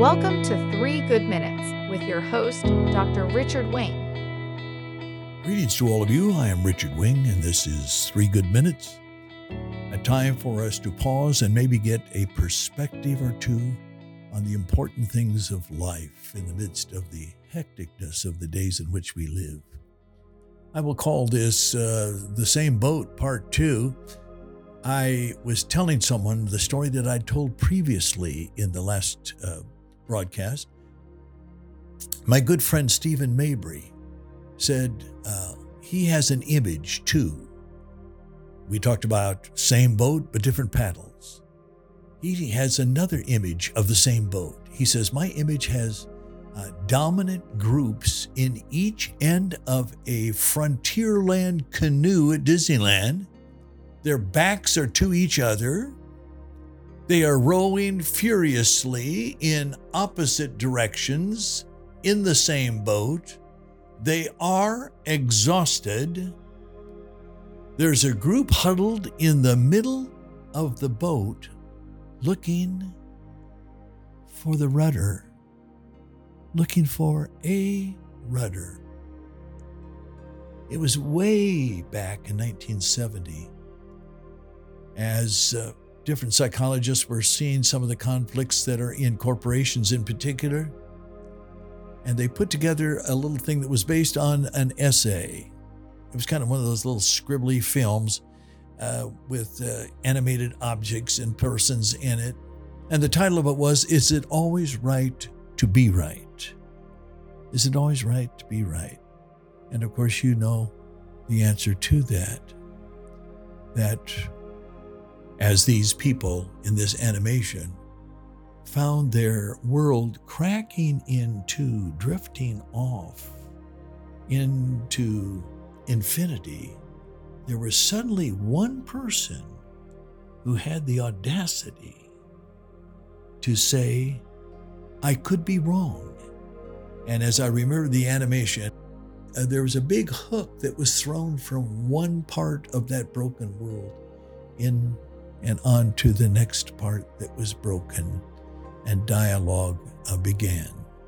Welcome to 3 Good Minutes with your host, Dr. Richard Wing. Greetings to all of you. I am Richard Wing, and this is 3 Good Minutes, a time for us to pause and maybe get a perspective or two on the important things of life in the midst of the hecticness of the days in which we live. I will call this The Same Boat, Part 2. I was telling someone the story that I told previously in the last broadcast. My good friend Stephen Mabry said he has an image too. We talked about same boat but different paddles. He has another image of the same boat. He says, my image has dominant groups in each end of a Frontierland canoe at Disneyland. Their backs are to each other. They are rowing furiously in opposite directions in the same boat. They are exhausted. There's a group huddled in the middle of the boat looking for the rudder, looking for a rudder. It was way back in 1970 as different psychologists were seeing some of the conflicts that are in corporations in particular. And they put together a little thing that was based on an essay. It was kind of one of those little scribbly films with animated objects and persons in it. And the title of it was, Is It Always Right to Be Right? Is it always right to be right? And of course, you know the answer to that. That as these people in this animation found their world cracking into, drifting off into infinity, there was suddenly one person who had the audacity to say, I could be wrong. And as I remember the animation, there was a big hook that was thrown from one part of that broken world in and on to the next part that was broken, and dialogue began.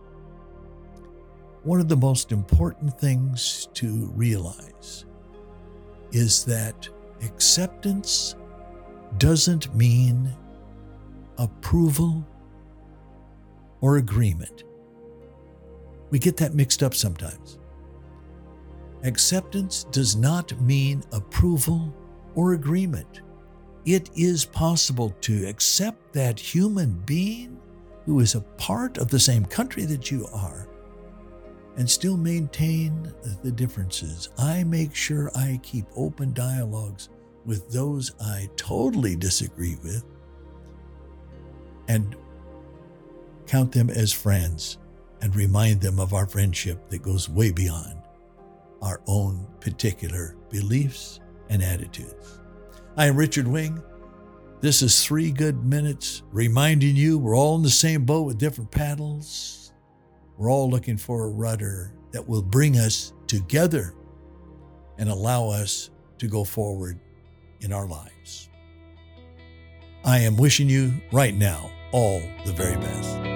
One of the most important things to realize is that acceptance doesn't mean approval or agreement. We get that mixed up sometimes. Acceptance does not mean approval or agreement. It is possible to accept that human being who is a part of the same country that you are and still maintain the differences. I make sure I keep open dialogues with those I totally disagree with and count them as friends and remind them of our friendship that goes way beyond our own particular beliefs and attitudes. I am Richard Wing. This is 3 Good Minutes, reminding you we're all in the same boat with different paddles. We're all looking for a rudder that will bring us together and allow us to go forward in our lives. I am wishing you right now all the very best.